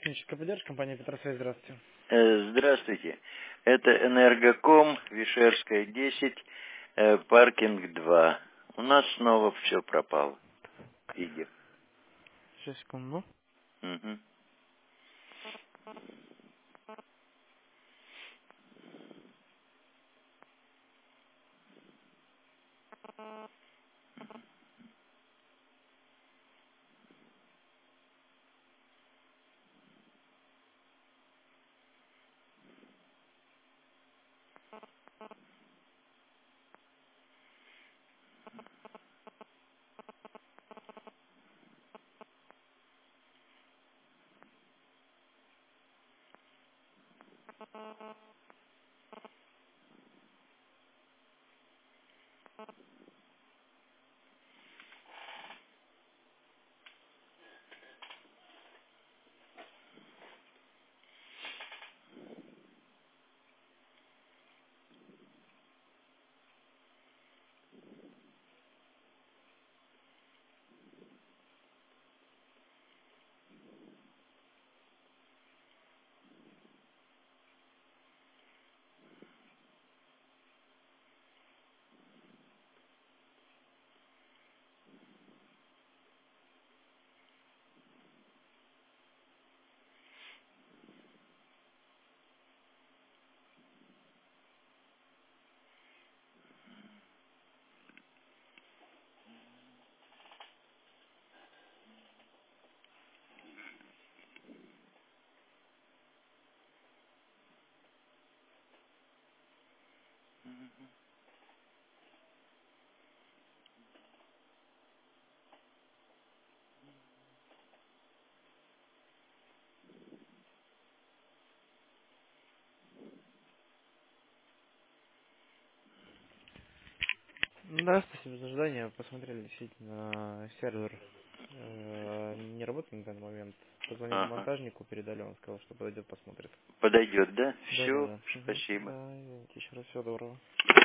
Техническая поддержка, компания Петросвязь, здравствуйте. Здравствуйте. Это Энергоком, Вишерская, 10, паркинг 2. У нас снова все пропало. Игорь. 6 секунд, ну. Мгм. Да, спасибо за ожидание. Посмотрели действительно сервер не работает на данный момент. Позвонили Ага. монтажнику, передали, он сказал, что подойдет, посмотрит. Подойдет, да? Да, да, Все, да. Мгм. спасибо. Да, извините, еще раз всего доброго.